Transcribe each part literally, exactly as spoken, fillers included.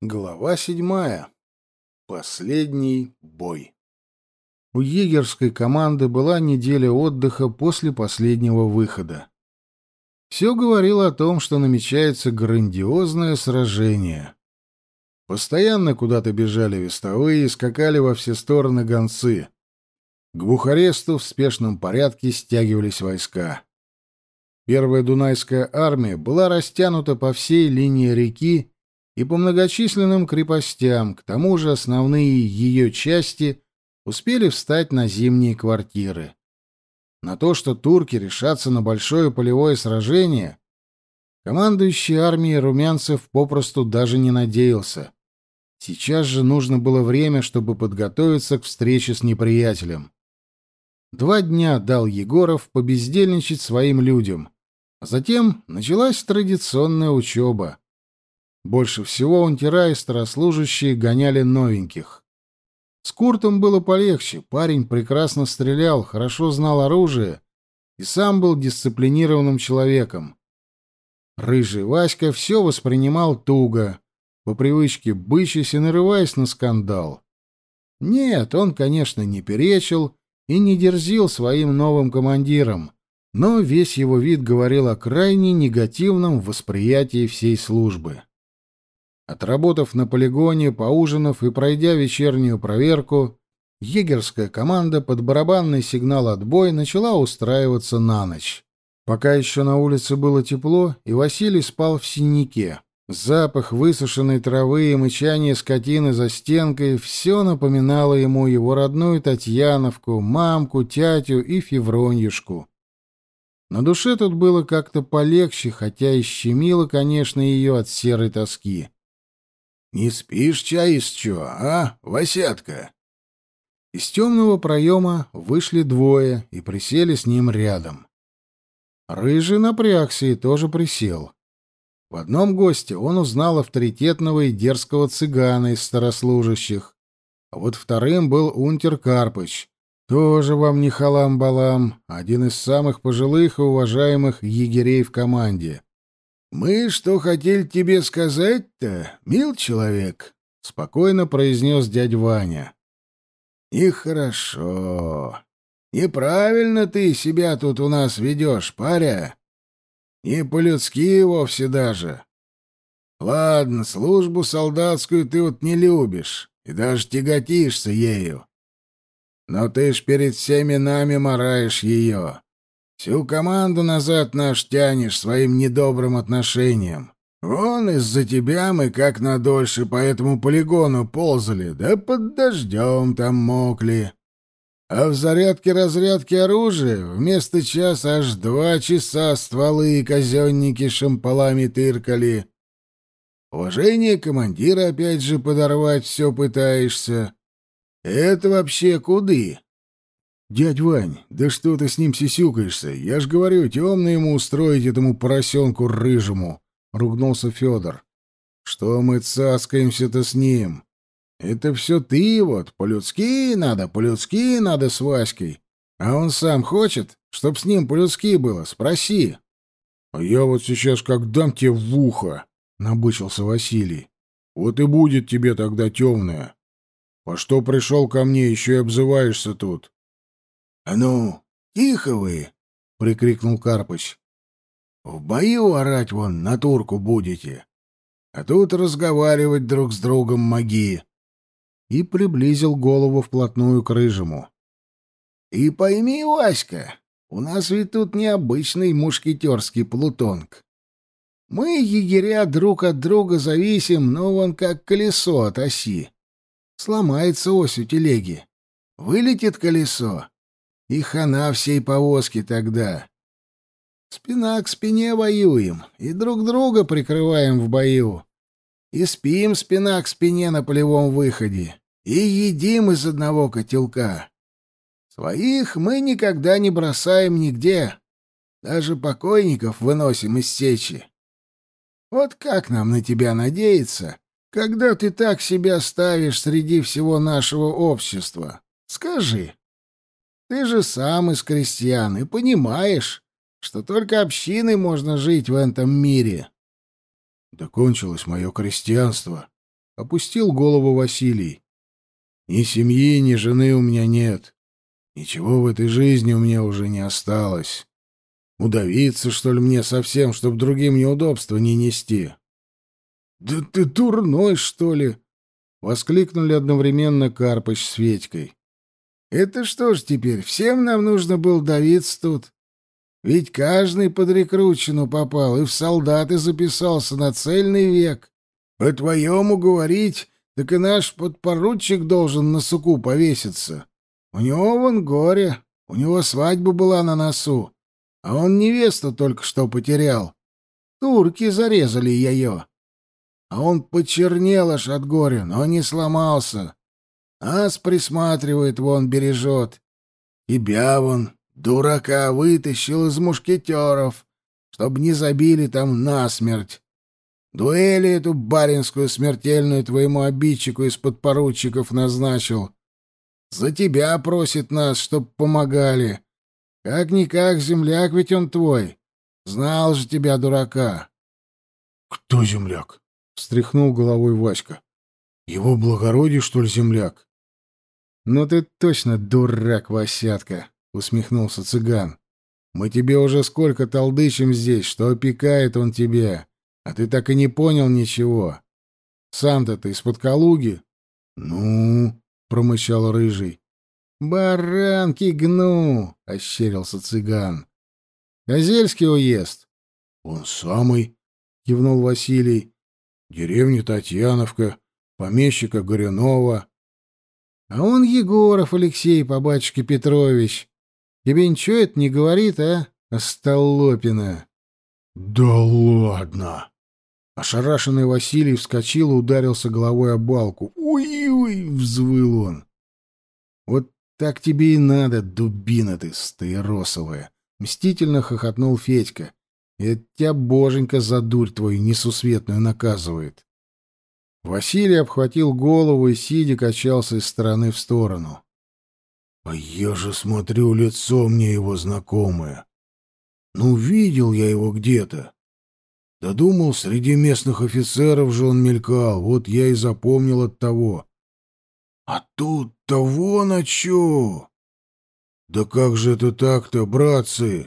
Глава седьмая. Последний бой. У егерской команды была неделя отдыха после последнего выхода. Все говорило о том, что намечается грандиозное сражение. Постоянно куда-то бежали вестовые и скакали во все стороны гонцы. К Бухаресту в спешном порядке стягивались войска. Первая Дунайская армия была растянута по всей линии реки и по многочисленным крепостям, к тому же основные ее части успели встать на зимние квартиры. На то, что турки решатся на большое полевое сражение, командующий армией румянцев попросту даже не надеялся. Сейчас же нужно было время, чтобы подготовиться к встрече с неприятелем. Два дня дал Егоров побездельничать своим людям, а затем началась традиционная учеба. Больше всего унтера и старослужащие гоняли новеньких. С Куртом было полегче, парень прекрасно стрелял, хорошо знал оружие и сам был дисциплинированным человеком. Рыжий Васька все воспринимал туго, по привычке бычась и нарываясь на скандал. Нет, он, конечно, не перечил и не дерзил своим новым командирам, но весь его вид говорил о крайне негативном восприятии всей службы. Отработав на полигоне, поужинав и пройдя вечернюю проверку, егерская команда под барабанный сигнал «Отбой» начала устраиваться на ночь. Пока еще на улице было тепло, и Василий спал в синяке. Запах высушенной травы и мычание скотины за стенкой — все напоминало ему его родную Татьяновку, мамку, тятю и Февроньюшку. На душе тут было как-то полегче, хотя и щемило, конечно, ее от серой тоски. «Не спишь, чай из чего, а, Васятка?» Из темного проема вышли двое и присели с ним рядом. Рыжий напрягся и тоже присел. В одном госте он узнал авторитетного и дерзкого цыгана из старослужащих, а вот вторым был унтер Карпыч, тоже вам не халам-балам, один из самых пожилых и уважаемых егерей в команде. «Мы что хотели тебе сказать-то, мил человек?» — спокойно произнес дядь Ваня. «Нехорошо. Неправильно ты себя тут у нас ведешь, паря. Не по-людски вовсе даже. Ладно, службу солдатскую ты вот не любишь и даже тяготишься ею. Но ты ж перед всеми нами мараешь ее. Всю команду назад наш тянешь своим недобрым отношением. Вон из-за тебя мы как надольше по этому полигону ползали, да под дождем там мокли. А в зарядке-разрядке оружия вместо часа аж два часа стволы и казенники шампалами тыркали. Уважение командира опять же подорвать все пытаешься. Это вообще куды? «Дядь Вань, да что ты с ним сисюкаешься? Я ж говорю, темно ему устроить этому поросенку рыжему!» — ругнулся Федор. «Что мы цаскаемся-то с ним? Это все ты вот, по-людски надо, по-людски надо с Васькой. А он сам хочет, чтоб с ним по-людски было, спроси». «А я вот сейчас как дам тебе в ухо!» — набычился Василий. «Вот и будет тебе тогда темное. По что пришел ко мне, еще и обзываешься тут?» «А ну, тихо вы!» — прикрикнул Карпыч. «В бою орать вон на турку будете, а тут разговаривать друг с другом моги!» И приблизил голову вплотную к Рыжему. «И пойми, Васька, у нас ведь тут необычный мушкетерский плутонг. Мы, егеря, друг от друга зависим, но вон как колесо от оси. Сломается ось у телеги, вылетит колесо, и хана всей повозки тогда. Спина к спине воюем, и друг друга прикрываем в бою, и спим спина к спине на полевом выходе, и едим из одного котелка. Своих мы никогда не бросаем нигде, даже покойников выносим из сечи. Вот как нам на тебя надеяться, когда ты так себя ставишь среди всего нашего общества? Скажи». Ты же сам из крестьян и понимаешь, что только общиной можно жить в этом мире. Да кончилось мое крестьянство. — опустил голову Василий. «Ни семьи, ни жены у меня нет. Ничего в этой жизни у меня уже не осталось. Удавиться, что ли, мне совсем, чтоб другим неудобства не нести?» «Да ты дурной, что ли?» — воскликнули одновременно Карпыч с Федькой. «Это что ж теперь, всем нам нужно было давиться тут? Ведь каждый под рекрутчину попал и в солдаты записался на цельный век. По-твоему говорить, так и наш подпоручик должен на суку повеситься. У него вон горе, у него свадьба была на носу, а он невесту только что потерял. Турки зарезали ее. А он почернел аж от горя, но не сломался. Ас присматривает, вон бережет. Тебя вон, дурака, вытащил из мушкетеров, чтоб не забили там насмерть. Дуэли эту баринскую смертельную твоему обидчику из подпоручиков назначил. За тебя просит нас, чтоб помогали. Как-никак, земляк ведь он твой. Знал же тебя, дурака. — Кто земляк? — встряхнул головой Васька. — Его благородие, что ли, земляк? — Ну ты точно дурак, Васятка, — усмехнулся цыган. — Мы тебе уже сколько толдычим здесь, что опекает он тебя, а ты так и не понял ничего. Сам-то ты из-под Калуги? — Ну, — промычал Рыжий. — Баранки гну, — ощерился цыган. — Козельский уезд? — Он самый, — кивнул Василий. — Деревня Татьяновка, помещика Горюнова. — А он Егоров Алексей по батюшке Петрович. Тебе ничего это не говорит, а, остолопина? — Да ладно! Ошарашенный Василий вскочил и ударился головой о балку. «Ой-ой!» — взвыл он. «Вот так тебе и надо, дубина ты стаиросовая!» — мстительно хохотнул Федька. «Это тебя боженька за дурь твою несусветную наказывает!» Василий обхватил голову и, сидя, качался из стороны в сторону. «А я же смотрю, лицо мне его знакомое. Ну, видел я его где-то. Да думал, среди местных офицеров же он мелькал, вот я и запомнил от того. А тут-то вон о чё! Да как же это так-то, братцы?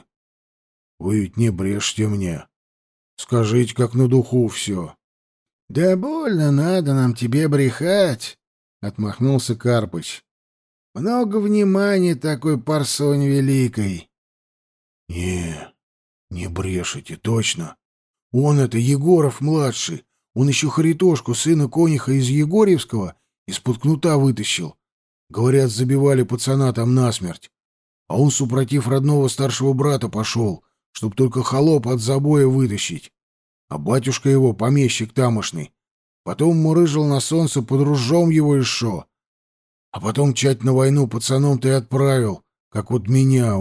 Вы ведь не брешьте мне. Скажите, как на духу все. — Да больно надо нам тебе брехать, — отмахнулся Карпыч. — Много внимания такой парсонь великой. — Не, не брешете, точно. Он это Егоров-младший. Он еще Харитошку, сына конюха из Егорьевского, из-под кнута вытащил. Говорят, забивали пацана там насмерть. А он, супротив родного старшего брата, пошел, чтоб только холоп от забоя вытащить. А батюшка его, помещик тамошный, потом мурыжил на солнце под ружом его еще. А потом чать на войну пацаном-то и отправил, как вот меня.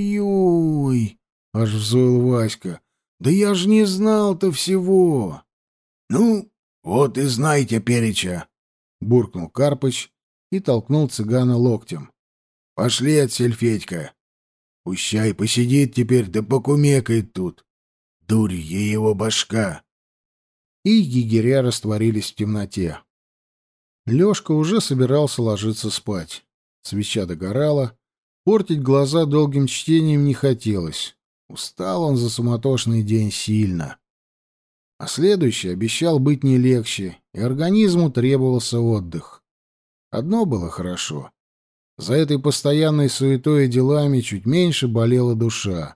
Ой-ой! Аж взвыл Васька. Да я ж не знал-то всего. — Ну, вот и знайте, переча, — буркнул Карпыч и толкнул цыгана локтем. — Пошли отсель, Федька. Пущай посидит теперь, да покумекает тут. Дурь ей его башка. И егеря растворились в темноте. Лёшка уже собирался ложиться спать. Свеча догорала. Портить глаза долгим чтением не хотелось. Устал он за суматошный день сильно. А следующий обещал быть не легче, и организму требовался отдых. Одно было хорошо. За этой постоянной суетой и делами чуть меньше болела душа.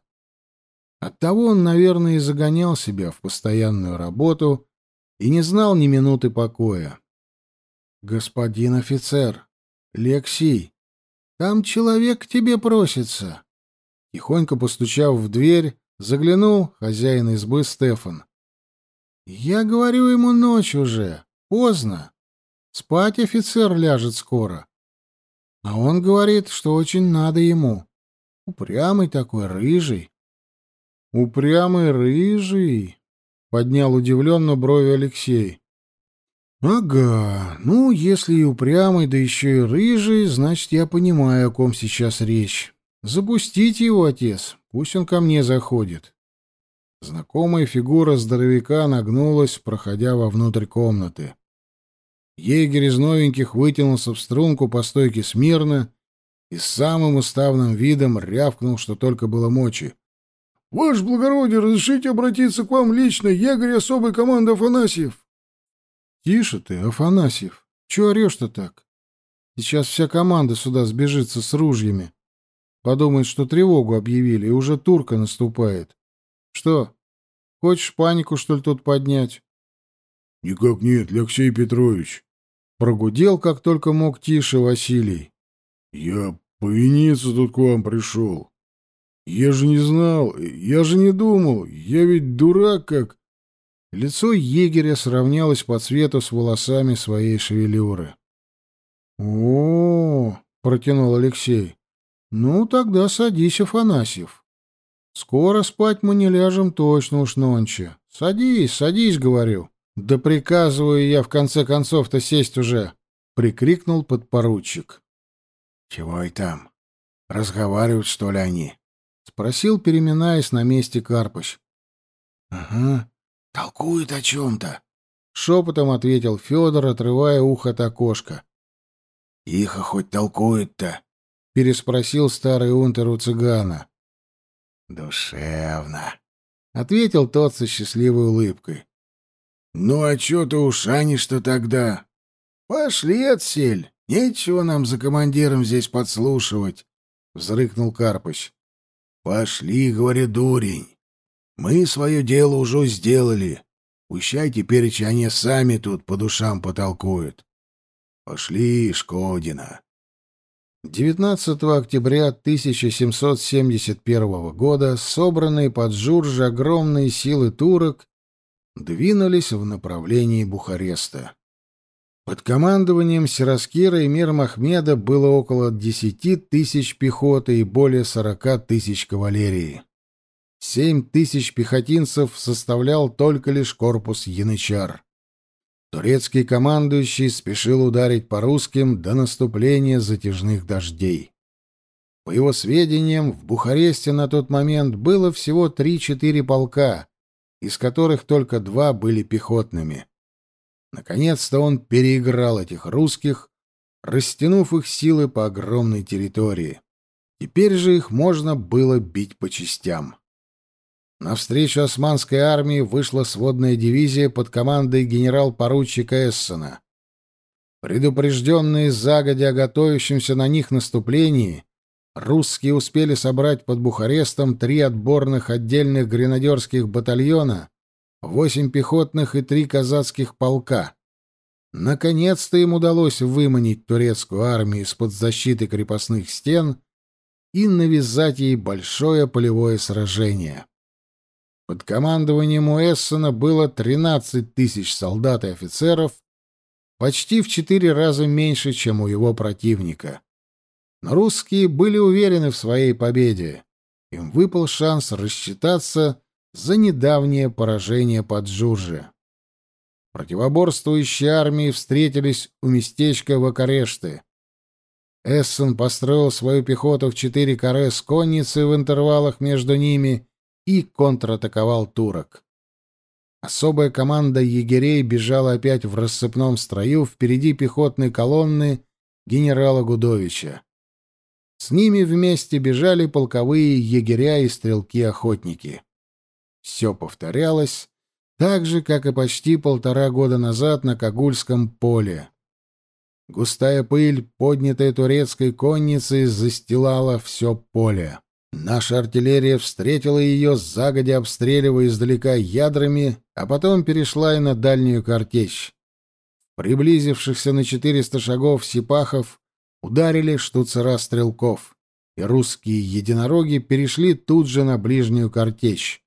Оттого он, наверное, и загонял себя в постоянную работу и не знал ни минуты покоя. «Господин офицер, Лексий, там человек к тебе просится». Тихонько постучав в дверь, заглянул хозяин избы Стефан. «Я говорю ему, ночь уже, поздно. Спать офицер ляжет скоро. А он говорит, что очень надо ему. Упрямый такой, рыжий». «Упрямый рыжий?» — поднял удивленно брови Алексей. «Ага, ну, если и упрямый, да еще и рыжий, значит, я понимаю, о ком сейчас речь. Запустите его, отец, пусть он ко мне заходит». Знакомая фигура здоровяка нагнулась, проходя вовнутрь комнаты. Егерь из новеньких вытянулся в струнку по стойке смирно и с самым уставным видом рявкнул, что только было мочи. — Ваше благородие, разрешите обратиться к вам лично, егерь особой команды Афанасьев? — Тише ты, Афанасьев. Чего орешь-то так? Сейчас вся команда сюда сбежится с ружьями. Подумает, что тревогу объявили, и уже турка наступает. Что, хочешь панику, что ли, тут поднять? — Никак нет, Алексей Петрович. Прогудел, как только мог, тише Василий. — Я повиниться тут к вам пришел. Я же не знал, я же не думал, я ведь дурак как... Лицо егеря сравнялось по цвету с волосами своей шевелюры. — О, — протянул Алексей. — Ну, тогда садись, Афанасьев. Скоро спать мы не ляжем точно уж нонче. Садись, садись, говорю. Да приказываю я в конце концов-то сесть уже, — прикрикнул подпоручик. — Чего и там? Разговаривают, что ли, они? — спросил, переминаясь на месте Карпыч. — Ага, толкуют о чем-то, — шепотом ответил Федор, отрывая ухо от окошка. — Тихо хоть толкуют-то, — переспросил старый унтер у цыгана. — Душевно, — ответил тот со счастливой улыбкой. — Ну а чё ты ушанишь-то тогда? — Пошли отсель, нечего нам за командиром здесь подслушивать, — взрыкнул Карпыч. — Пошли, говорю, дурень. Мы свое дело уже сделали. Пущай теперь они сами тут по душам потолкуют. Пошли, Шкодина. девятнадцатого октября тысяча семьсот семьдесят первого года собранные под Журжи огромные силы турок двинулись в направлении Бухареста. Под командованием Сираскира Эмира Махмеда было около десяти тысяч пехоты и более сорока тысяч кавалерии. Семь тысяч пехотинцев составлял только лишь корпус янычар. Турецкий командующий спешил ударить по русским до наступления затяжных дождей. По его сведениям, в Бухаресте на тот момент было всего три-четыре полка, из которых только два были пехотными. Наконец-то он переиграл этих русских, растянув их силы по огромной территории. Теперь же их можно было бить по частям. Навстречу османской армии вышла сводная дивизия под командой генерал-поручика Эссена. Предупрежденные загодя о готовящемся на них наступлении, русские успели собрать под Бухарестом три отборных отдельных гренадерских батальона, восемь пехотных и три казацких полка. Наконец-то им удалось выманить турецкую армию из-под защиты крепостных стен и навязать ей большое полевое сражение. Под командованием у Эссена было тринадцать тысяч солдат и офицеров, почти в четыре раза меньше, чем у его противника. Но русские были уверены в своей победе. Им выпал шанс рассчитаться за недавнее поражение под Журжи. Противоборствующие армии встретились у местечка Вакарешты. Эссен построил свою пехоту в четыре каре с конницей в интервалах между ними и контратаковал турок. Особая команда егерей бежала опять в рассыпном строю впереди пехотной колонны генерала Гудовича. С ними вместе бежали полковые егеря и стрелки-охотники. Все повторялось, так же, как и почти полтора года назад на Кагульском поле. Густая пыль, поднятая турецкой конницей, застилала все поле. Наша артиллерия встретила ее, загодя обстреливая издалека ядрами, а потом перешла и на дальнюю картечь. Приблизившихся на четыреста шагов сипахов ударили штуцера стрелков, и русские единороги перешли тут же на ближнюю картечь.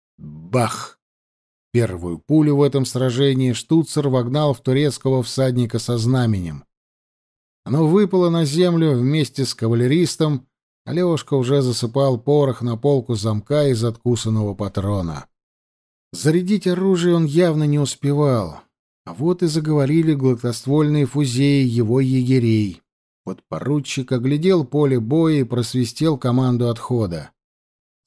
Бах! Первую пулю в этом сражении штуцер вогнал в турецкого всадника со знаменем. Оно выпало на землю вместе с кавалеристом, а Лёшка уже засыпал порох на полку замка из откусанного патрона. Зарядить оружие он явно не успевал, а вот и заговорили гладкоствольные фузеи его егерей. Подпоручик оглядел поле боя и просвистел команду отхода.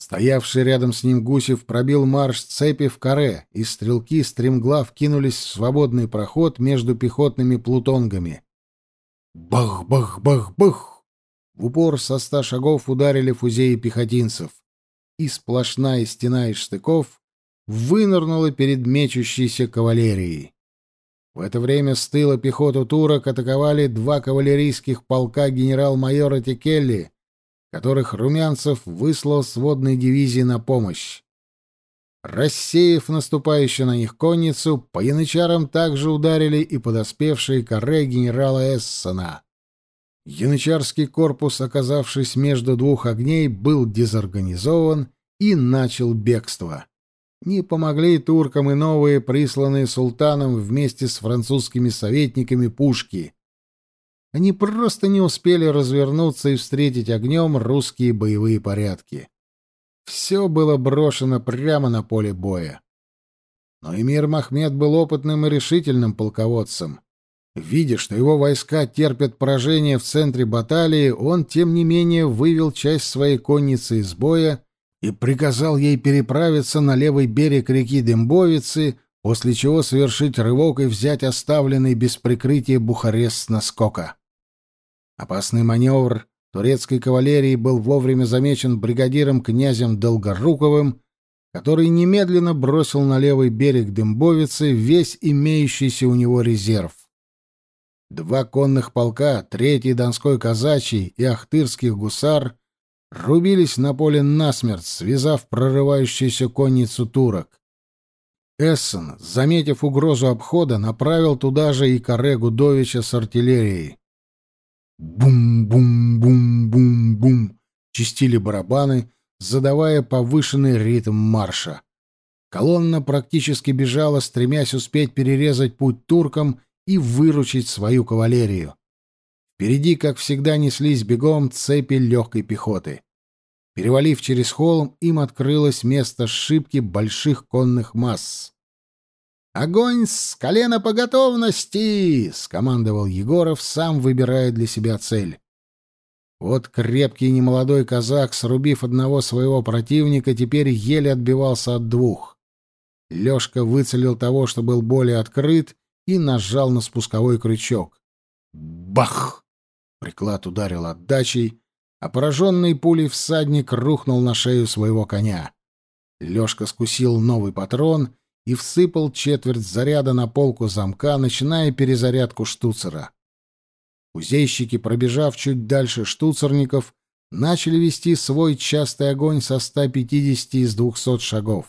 Стоявший рядом с ним Гусев пробил марш цепи в каре, и стрелки стремглав кинулись в свободный проход между пехотными плутонгами. Бах-бах-бах-бах! В упор со ста шагов ударили фузеи пехотинцев, и сплошная стена из штыков вынырнула перед мечущейся кавалерией. В это время с тыла пехоту турок атаковали два кавалерийских полка генерал-майора Текелли, которых Румянцев выслал сводной дивизии на помощь. Рассеяв наступающую на них конницу, по янычарам также ударили и подоспевшие каре генерала Эссена. Янычарский корпус, оказавшись между двух огней, был дезорганизован и начал бегство. Не помогли туркам и новые, присланные султаном вместе с французскими советниками, пушки. Они просто не успели развернуться и встретить огнем русские боевые порядки. Все было брошено прямо на поле боя. Но эмир Махмед был опытным и решительным полководцем. Видя, что его войска терпят поражение в центре баталии, он, тем не менее, вывел часть своей конницы из боя и приказал ей переправиться на левый берег реки Дембовицы, после чего совершить рывок и взять оставленный без прикрытия Бухарест с наскока. Опасный маневр турецкой кавалерии был вовремя замечен бригадиром князем Долгоруковым, который немедленно бросил на левый берег Дембовицы весь имеющийся у него резерв. Два конных полка, третий Донской казачий и Ахтырских гусар, рубились на поле насмерть, связав прорывающуюся конницу турок. Эссен, заметив угрозу обхода, направил туда же и каре Гудовича с артиллерией. Бум-бум-бум-бум-бум чистили барабаны, задавая повышенный ритм марша. Колонна практически бежала, стремясь успеть перерезать путь туркам и выручить свою кавалерию. Впереди, как всегда, неслись бегом цепи легкой пехоты. Перевалив через холм, им открылось место сшибки больших конных масс. «Огонь с колена по готовности!» — скомандовал Егоров, сам выбирая для себя цель. Вот крепкий немолодой казак, срубив одного своего противника, теперь еле отбивался от двух. Лёшка выцелил того, что был более открыт, и нажал на спусковой крючок. Бах! Приклад ударил отдачей, а пораженный пулей всадник рухнул на шею своего коня. Лёшка скусил новый патрон и всыпал четверть заряда на полку замка, начиная перезарядку штуцера. Кузейщики, пробежав чуть дальше штуцерников, начали вести свой частый огонь со ста пятидесяти из двухсот шагов.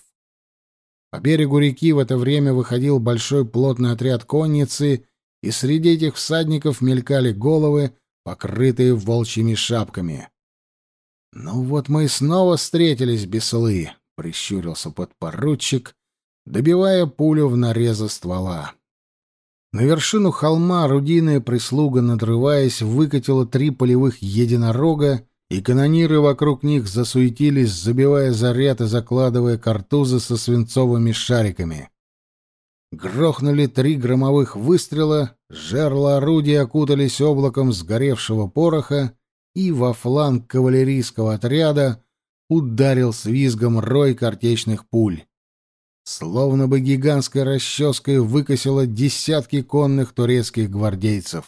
По берегу реки в это время выходил большой плотный отряд конницы, и среди этих всадников мелькали головы, покрытые волчьими шапками. «Ну вот мы и снова встретились, беслы», — прищурился подпоручик, добивая пулю в нарезы ствола. На вершину холма орудийная прислуга, надрываясь, выкатила три полевых единорога, и канониры вокруг них засуетились, забивая заряд и закладывая картузы со свинцовыми шариками. Грохнули три громовых выстрела, жерла орудия окутались облаком сгоревшего пороха, и во фланг кавалерийского отряда ударил с визгом рой картечных пуль. Словно бы гигантской расческой выкосило десятки конных турецких гвардейцев.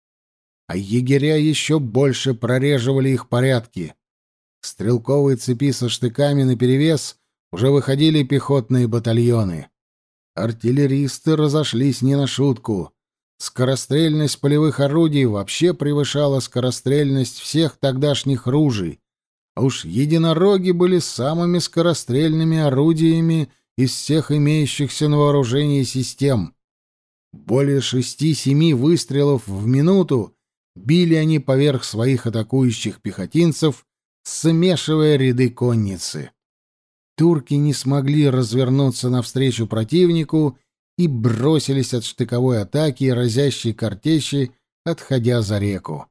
А егеря еще больше прореживали их порядки. К стрелковой цепи со штыками наперевес уже выходили пехотные батальоны. Артиллеристы разошлись не на шутку. Скорострельность полевых орудий вообще превышала скорострельность всех тогдашних ружей. А уж единороги были самыми скорострельными орудиями из всех имеющихся на вооружении систем. Более шести-семи выстрелов в минуту били они поверх своих атакующих пехотинцев, смешивая ряды конницы. Турки не смогли развернуться навстречу противнику и бросились от штыковой атаки и разящей картечи, отходя за реку.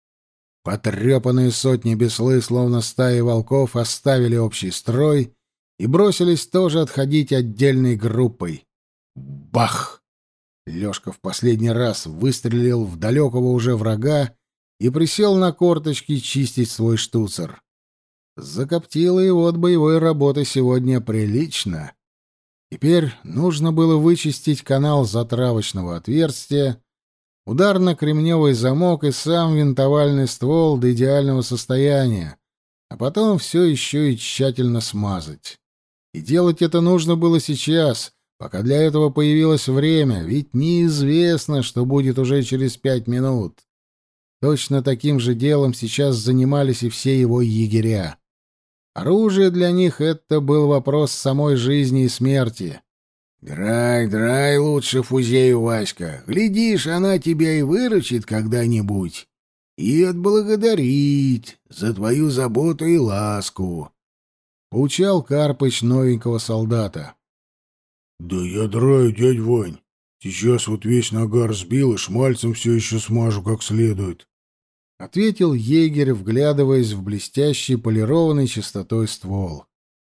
Потрепанные сотни беслы, словно стаи волков, оставили общий строй и бросились тоже отходить отдельной группой. Бах! Лёшка в последний раз выстрелил в далекого уже врага и присел на корточки чистить свой штуцер. Закоптило его от боевой работы сегодня прилично. Теперь нужно было вычистить канал затравочного отверстия, ударно-кремневый замок и сам винтовальный ствол до идеального состояния, а потом все еще и тщательно смазать. И делать это нужно было сейчас, пока для этого появилось время, ведь неизвестно, что будет уже через пять минут. Точно таким же делом сейчас занимались и все его егеря. Оружие для них — это был вопрос самой жизни и смерти. «Драй, драй лучше фузею, Васька. Глядишь, она тебя и выручит когда-нибудь. И отблагодарит за твою заботу и ласку», — поучал Карпыч новенького солдата. «Да я драю, дядь Вань. Сейчас вот весь нагар сбил и шмальцем все еще смажу как следует», — ответил егерь, вглядываясь в блестящий полированный чистотой ствол.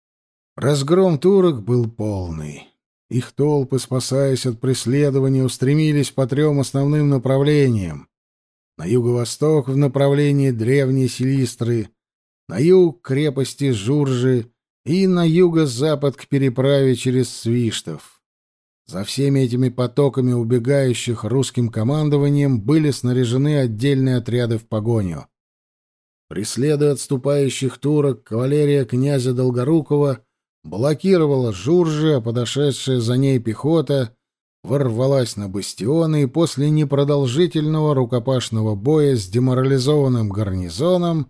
Разгром турок был полный. Их толпы, спасаясь от преследования, устремились по трем основным направлениям. На юго-восток в направлении древней Силистры, на юг к крепости Журжи и на юго-запад к переправе через Свиштов. За всеми этими потоками убегающих русским командованием были снаряжены отдельные отряды в погоню. Преследуя отступающих турок, кавалерия князя Долгорукова блокировала Журжи, а подошедшая за ней пехота ворвалась на бастионы и после непродолжительного рукопашного боя с деморализованным гарнизоном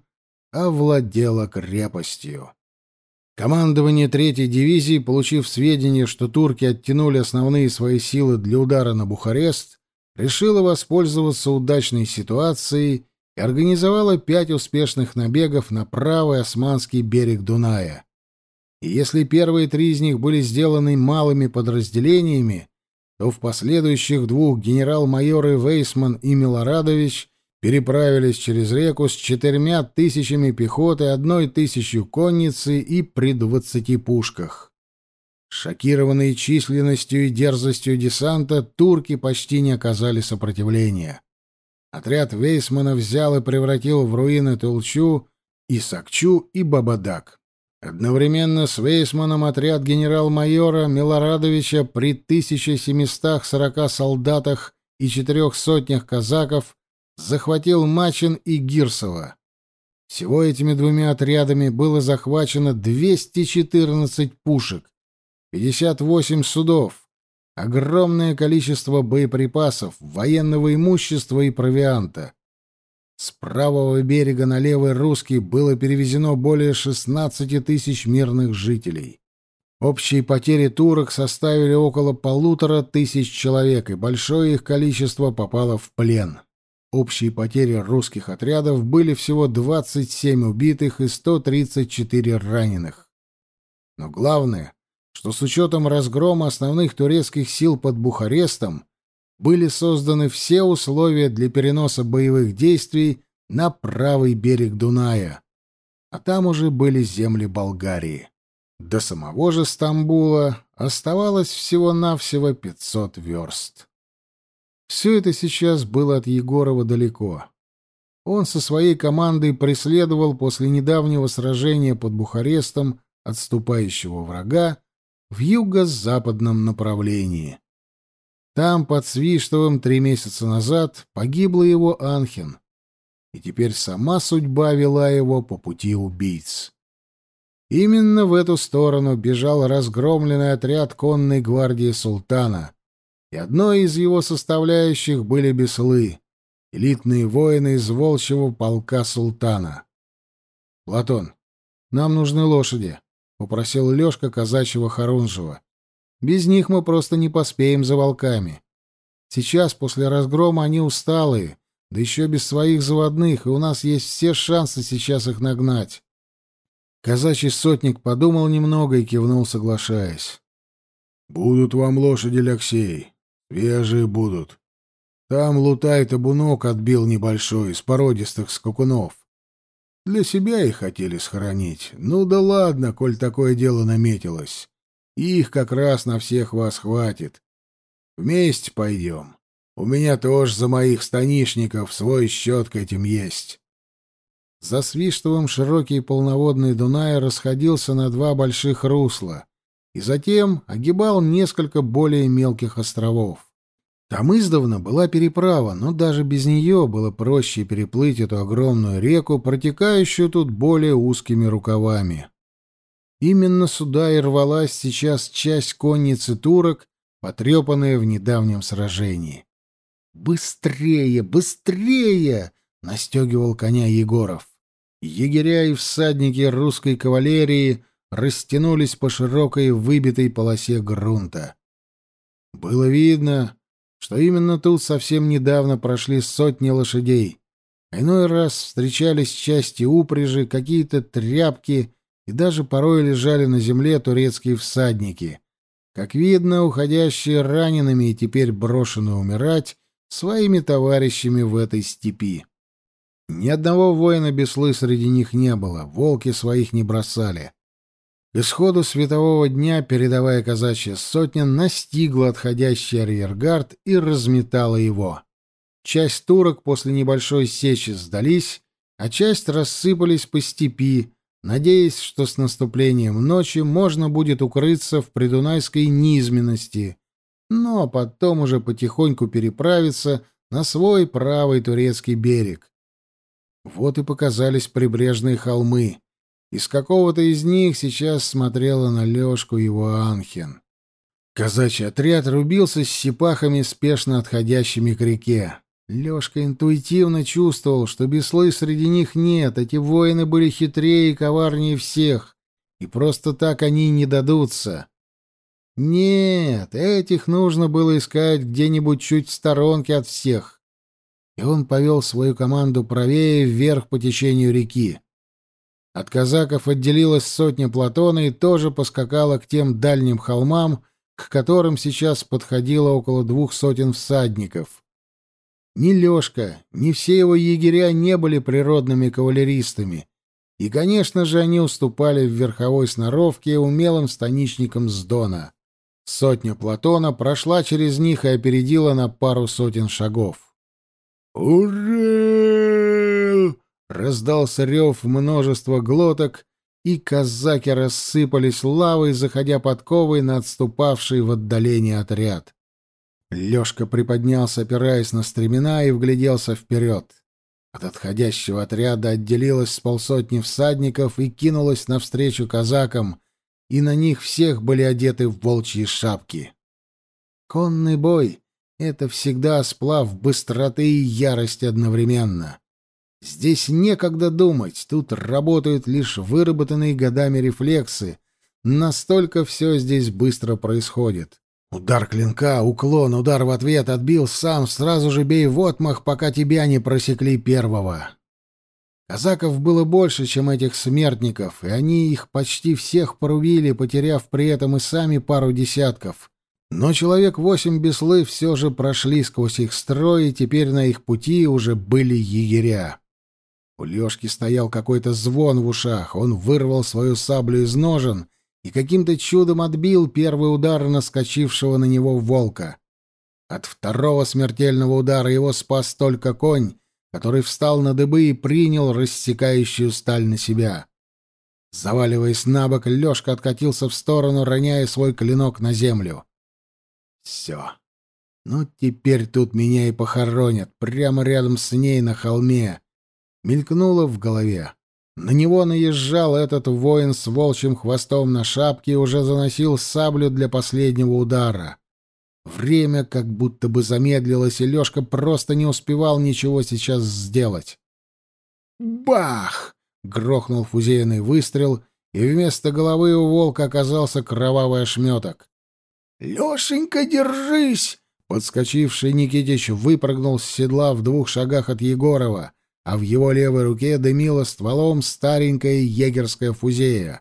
овладела крепостью. Командование третьей дивизии, получив сведения, что турки оттянули основные свои силы для удара на Бухарест, решило воспользоваться удачной ситуацией и организовало пять успешных набегов на правый османский берег Дуная. И если первые три из них были сделаны малыми подразделениями, то в последующих двух генерал-майоры Вейсман и Милорадович переправились через реку с четырьмя тысячами пехоты, одной тысячью конницы и при двадцати пушках. Шокированные численностью и дерзостью десанта, турки почти не оказали сопротивления. Отряд Вейсмана взял и превратил в руины Тулчу, и Сакчу, и Бабадак. Одновременно с Вейсманом отряд генерал-майора Милорадовича при тысяча семистах сорока солдатах и четырех сотнях казаков захватил Мачин и Гирсово. Всего этими двумя отрядами было захвачено двести четырнадцать пушек, пятьдесят восемь судов, огромное количество боеприпасов, военного имущества и провианта. С правого берега на левый русский было перевезено более шестнадцати тысяч мирных жителей. Общие потери турок составили около полутора тысяч человек, и большое их количество попало в плен. Общие потери русских отрядов были всего двадцать семь убитых и сто тридцать четыре раненых. Но главное, что с учетом разгрома основных турецких сил под Бухарестом были созданы все условия для переноса боевых действий на правый берег Дуная, а там уже были земли Болгарии. До самого же Стамбула оставалось всего-навсего пятьсот верст. Все это сейчас было от Егорова далеко. Он со своей командой преследовал после недавнего сражения под Бухарестом отступающего врага в юго-западном направлении. Там, под Свиштовым, три месяца назад погибла его Анхин, и теперь сама судьба вела его по пути убийц. Именно в эту сторону бежал разгромленный отряд конной гвардии султана, и одной из его составляющих были беслы, элитные воины из волчьего полка султана. — Платон, нам нужны лошади, — попросил Лёшка казачьего Харунжева. Без них мы просто не поспеем за волками. Сейчас, после разгрома, они усталые, да еще без своих заводных, и у нас есть все шансы сейчас их нагнать. Казачий сотник подумал немного и кивнул, соглашаясь. — Будут вам лошади, Алексей, свежие будут. Там Лутай-табунок отбил небольшой, из породистых скакунов. Для себя их хотели схоронить. Ну да ладно, коль такое дело наметилось. Их как раз на всех вас хватит. Вместе пойдем. У меня тоже за моих станишников свой счет к этим есть. За Свиштовым широкий полноводный Дунай расходился на два больших русла и затем огибал несколько более мелких островов. Там издавна была переправа, но даже без нее было проще переплыть эту огромную реку, протекающую тут более узкими рукавами. Именно сюда и рвалась сейчас часть конницы турок, потрепанная в недавнем сражении. «Быстрее, быстрее!» — настегивал коня Егоров. Егеря и всадники русской кавалерии растянулись по широкой выбитой полосе грунта. Было видно, что именно тут совсем недавно прошли сотни лошадей, а иной раз встречались части упряжи, какие-то тряпки, и даже порой лежали на земле турецкие всадники, как видно, уходящие ранеными и теперь брошенные умирать своими товарищами в этой степи. Ни одного воина Беслы среди них не было, волки своих не бросали. К исходу светового дня передовая казачья сотня настигла отходящий арьергард и разметала его. Часть турок после небольшой сечи сдались, а часть рассыпались по степи, надеясь, что с наступлением ночи можно будет укрыться в придунайской низменности, но потом уже потихоньку переправиться на свой правый турецкий берег. Вот и показались прибрежные холмы. Из какого-то из них сейчас смотрела на Лёшку его Анхен. Казачий отряд рубился с сипахами, спешно отходящими к реке. Лёшка интуитивно чувствовал, что Беслы среди них нет, эти воины были хитрее и коварнее всех, и просто так они не дадутся. Нет, этих нужно было искать где-нибудь чуть в сторонке от всех. И он повел свою команду правее вверх по течению реки. От казаков отделилась сотня Платона и тоже поскакала к тем дальним холмам, к которым сейчас подходило около двух сотен всадников. Ни Лёшка, ни все его егеря не были природными кавалеристами, и, конечно же, они уступали в верховой сноровке умелым станичникам с Дона. Сотня Платона прошла через них и опередила на пару сотен шагов. «Ура!» — раздался рев множества глоток, и казаки рассыпались лавой, заходя подковой на отступавший в отдалении отряд. Лёшка приподнялся, опираясь на стремена, и вгляделся вперед. От отходящего отряда отделилось с полсотни всадников и кинулось навстречу казакам, и на них всех были одеты в волчьи шапки. Конный бой — это всегда сплав быстроты и ярости одновременно. Здесь некогда думать, тут работают лишь выработанные годами рефлексы. Настолько все здесь быстро происходит. Удар клинка, уклон, удар в ответ, отбил сам, сразу же бей вотмах, пока тебя не просекли первого. Казаков было больше, чем этих смертников, и они их почти всех порубили, потеряв при этом и сами пару десятков. Но человек восемь Беслы все же прошли сквозь их строй, и теперь на их пути уже были егеря. У Лёшки стоял какой-то звон в ушах, он вырвал свою саблю из ножен и каким-то чудом отбил первый удар наскочившего на него волка. От второго смертельного удара его спас только конь, который встал на дыбы и принял рассекающую сталь на себя. Заваливаясь на бок, Лёшка откатился в сторону, роняя свой клинок на землю. Все. Ну, теперь тут меня и похоронят, прямо рядом с ней на холме. Мелькнуло в голове. На него наезжал этот воин с волчьим хвостом на шапке и уже заносил саблю для последнего удара. Время как будто бы замедлилось, и Лёшка просто не успевал ничего сейчас сделать. Бах! Грохнул фузейный выстрел, и вместо головы у волка оказался кровавый ошметок. «Лёшенька, держись!» Подскочивший Никитич выпрыгнул с седла в двух шагах от Егорова, а в его левой руке дымила стволом старенькая егерская фузея.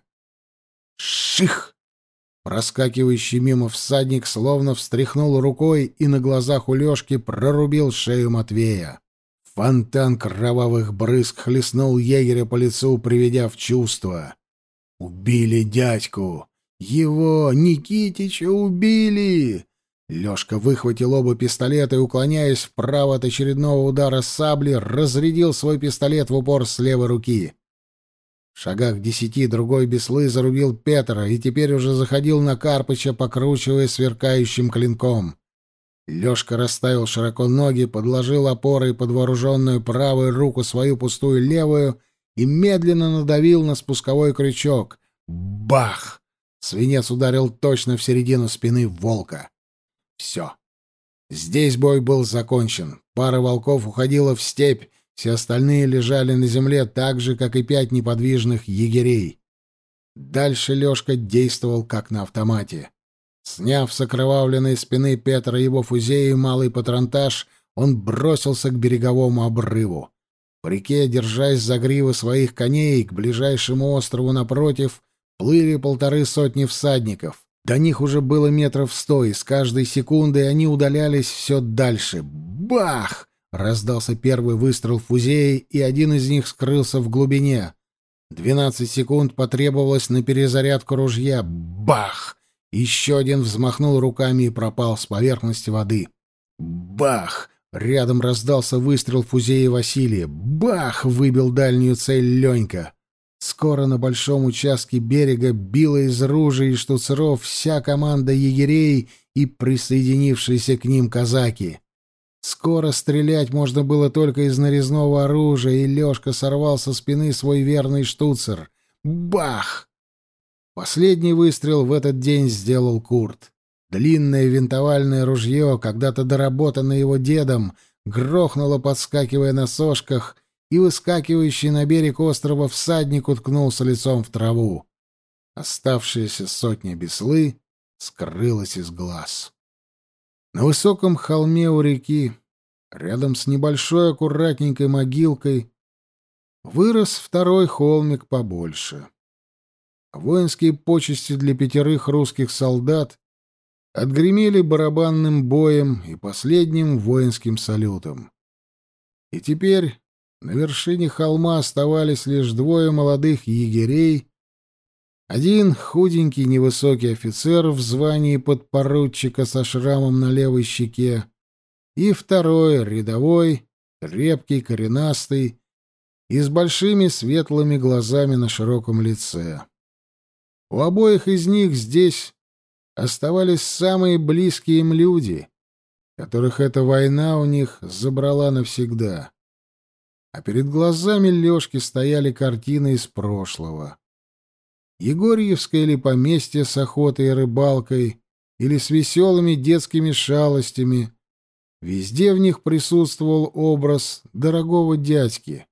Ших! Проскакивающий мимо всадник словно встряхнул рукой и на глазах у Лёшки прорубил шею Матвея. Фонтан кровавых брызг хлестнул егеря по лицу, приведя в чувство. Убили дядьку! Его, Никитича, убили! Лёшка выхватил оба пистолета и, уклоняясь вправо от очередного удара сабли, разрядил свой пистолет в упор с левой руки. В шагах десяти другой Беслы зарубил Петра и теперь уже заходил на Карпыча, покручивая сверкающим клинком. Лёшка расставил широко ноги, подложил опорой под вооруженную правую руку свою пустую левую и медленно надавил на спусковой крючок. Бах! Свинец ударил точно в середину спины волка. Все. Здесь бой был закончен. Пара волков уходила в степь, все остальные лежали на земле так же, как и пять неподвижных егерей. Дальше Лёшка действовал как на автомате. Сняв с окровавленной спины Петра его фузею и малый патронтаж, он бросился к береговому обрыву. По реке, держась за гривы своих коней, к ближайшему острову напротив плыли полторы сотни всадников. До них уже было метров сто, и с каждой секундой они удалялись все дальше. Бах! Раздался первый выстрел фузеи, и один из них скрылся в глубине. Двенадцать секунд потребовалось на перезарядку ружья. Бах! Еще один взмахнул руками и пропал с поверхности воды. Бах! Рядом раздался выстрел фузеи Василия. Бах! Выбил дальнюю цель Ленька. Скоро на большом участке берега била из ружей и штуцеров вся команда егерей и присоединившиеся к ним казаки. Скоро стрелять можно было только из нарезного оружия, и Лёшка сорвал со спины свой верный штуцер. Бах! Последний выстрел в этот день сделал Курт. Длинное винтовальное ружье, когда-то доработанное его дедом, грохнуло, подскакивая на сошках, и выскакивающий на берег острова всадник уткнулся лицом в траву. Оставшаяся сотня Беслы скрылась из глаз. На высоком холме у реки, рядом с небольшой аккуратненькой могилкой, вырос второй холмик побольше. Воинские почести для пятерых русских солдат отгремели барабанным боем и последним воинским салютом. И теперь на вершине холма оставались лишь двое молодых егерей, один худенький невысокий офицер в звании подпоручика со шрамом на левой щеке, и второй рядовой, крепкий, коренастый и с большими светлыми глазами на широком лице. У обоих из них здесь оставались самые близкие им люди, которых эта война у них забрала навсегда. А перед глазами Лёшки стояли картины из прошлого. Егорьевское ли поместье с охотой и рыбалкой, или с веселыми детскими шалостями. Везде в них присутствовал образ дорогого дядьки.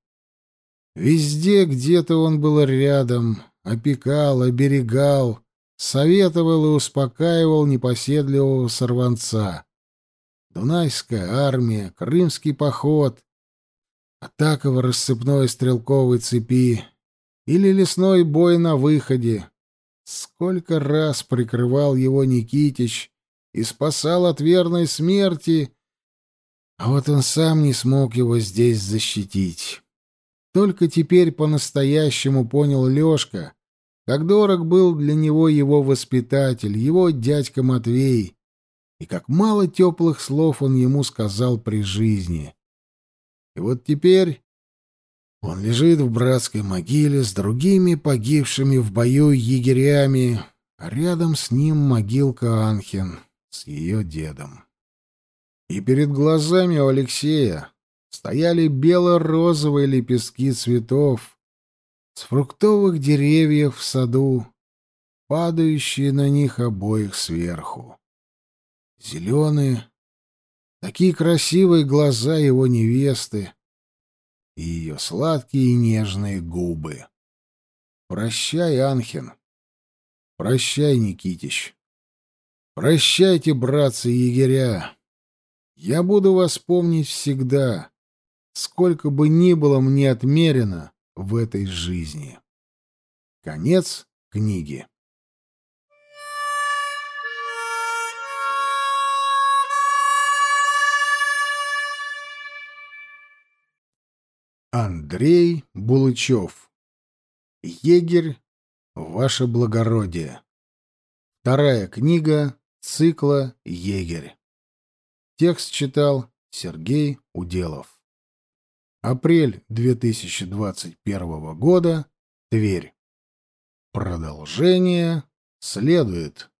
Везде где-то он был рядом, опекал, оберегал, советовал и успокаивал непоседливого сорванца. Дунайская армия, Крымский поход, атака в рассыпной стрелковой цепи или лесной бой на выходе. Сколько раз прикрывал его Никитич и спасал от верной смерти, а вот он сам не смог его здесь защитить. Только теперь по-настоящему понял Лёшка, как дорог был для него его воспитатель, его дядька Матвей, и как мало теплых слов он ему сказал при жизни. И вот теперь он лежит в братской могиле с другими погибшими в бою егерями, а рядом с ним могилка Анхен с ее дедом. И перед глазами у Алексея стояли бело-розовые лепестки цветов с фруктовых деревьев в саду, падающие на них обоих сверху. Зеленые, такие красивые глаза его невесты и ее сладкие и нежные губы. Прощай, Анхен. Прощай, Никитич. Прощайте, братцы-егеря. Я буду вас помнить всегда, сколько бы ни было мне отмерено в этой жизни. Конец книги. Андрей Булычев. Егерь, ваше благородие. Вторая книга цикла «Егерь». Текст читал Сергей Уделов. Апрель две тысячи двадцать первого года. Тверь. Продолжение следует.